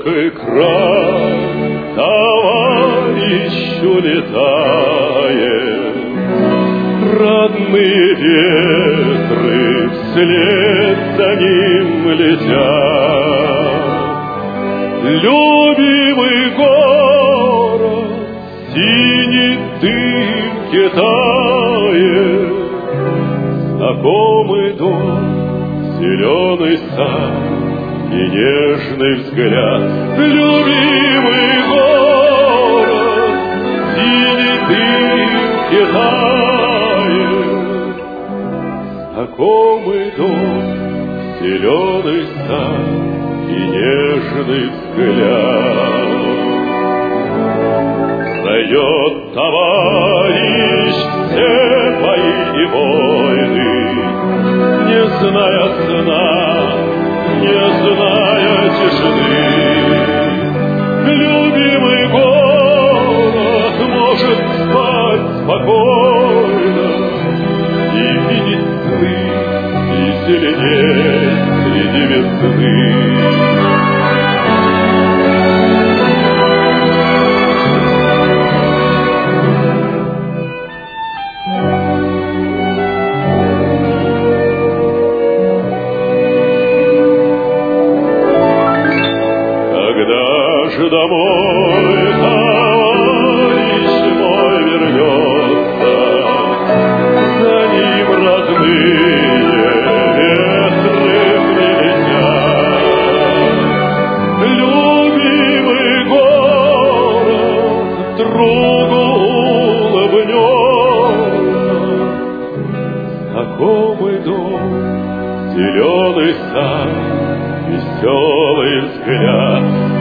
далекий край товарищ улетает, родные ветры вслед за ним летят. Любимый город, синий дымки тает, знакомый дом, зеленый сад и нежный взгляд. Любимый город, синий дымки тает, знакомый дом, зеленый сад и нежный взгляд. Пройдет товарищ все бои и войны, не зная сна, не зная тишины. Любимый город может спать спокойно и видеть сны, и зеленеть среди весны. Домой товарищ мой вернется, за ним родные ветры прилетят. Любимый город другу улыбнется, знакомый дом, зеленый сад, веселый взгляд.